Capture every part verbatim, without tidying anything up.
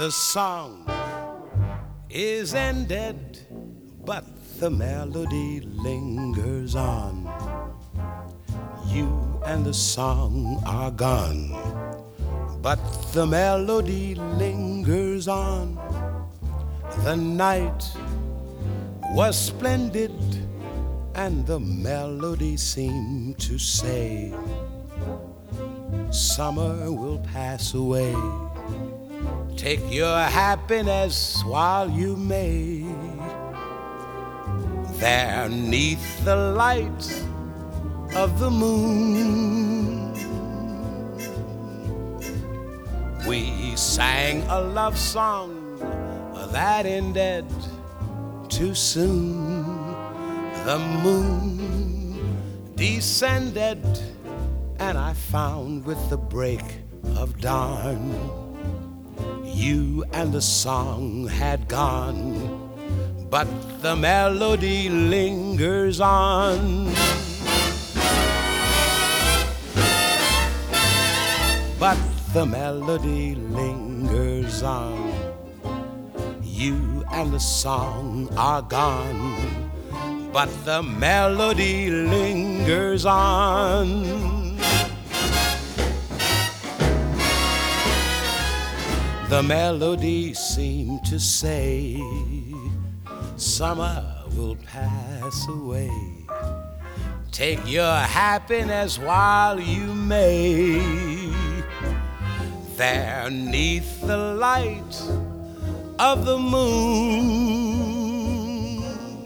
The song is ended, but the melody lingers on. You and the song are gone, but the melody lingers on. The night was splendid, and the melody seemed to say, summer will pass away. Take your happiness while you may. There 'neath the light of the moon, we sang a love song that ended too soon. The moon descended, and I found with the break of dawn, you and the song had gone, but the melody lingers on. But the melody lingers on. You and the song are gone, but the melody lingers on. The melody seemed to say, summer will pass away. Take your happiness while you may. There 'neath the light of the moon,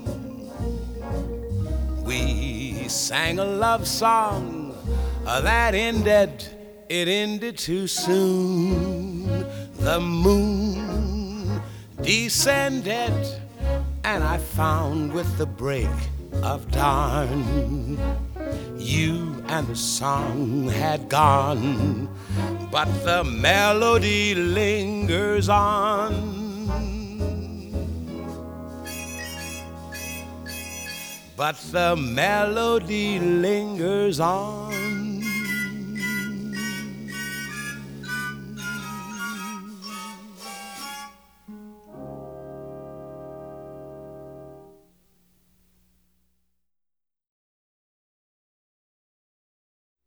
we sang a love song that ended, it ended too soon. The moon descended, and I found with the break of dawn, you and the song had gone, but the melody lingers on. But the melody lingers on.